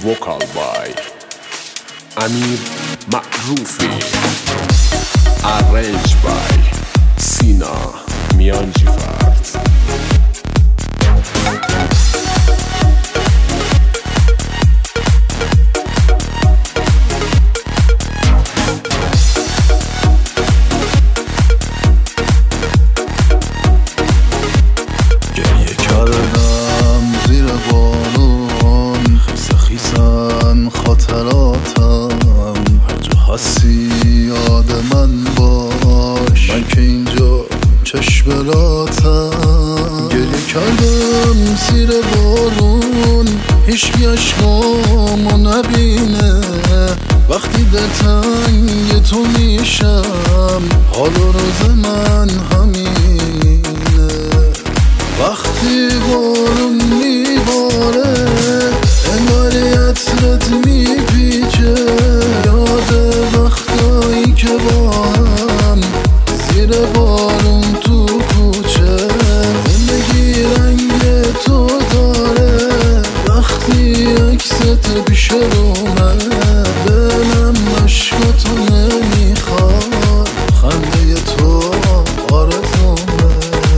vocal by Amir Ma'rufi, arranged by Sina Mianjifard. خاطراتم هر جا هستی یاد من باش، من که اینجا چشملاتم. گریه کردم زیر بارون، هیچکی عشقامو نبینه. وقتی دلتنگ تو میشم، حال و روز من همینه. وقتی بارون میباره انگاری عطرت میپیچه، یاد وقتایی که با هم زیر بارون تو کوچه. زندگی رنگ تو داره وقتی عکست پیش رومه. دلم عشقاتو نمیخواد، خنده تو آرزومه.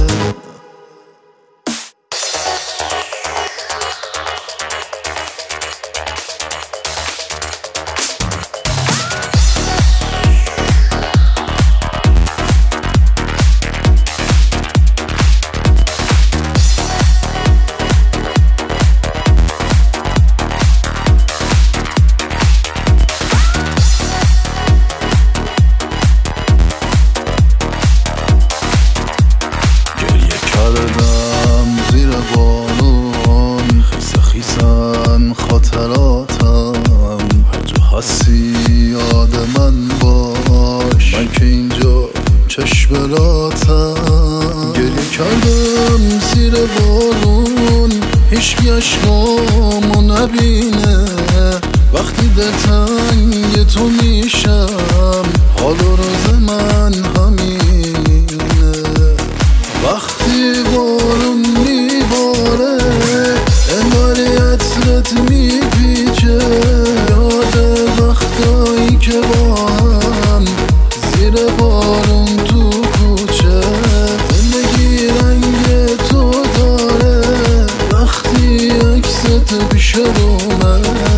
خاطراتم هر جا هستی یاد من باش، من که اینجا چشملاتم. گریه کردم زیر بارون، هیچکی عشقامو نبینه. وقتی دلتنگ تو میشم، حال و روز من همینه. وقتی بارون میباره انگاری عطرت میپیچه، یاد وقتایی که با هم زیر بارون تو کوچه. زندگی رنگ تو داره وقتی عکست پیش رومه.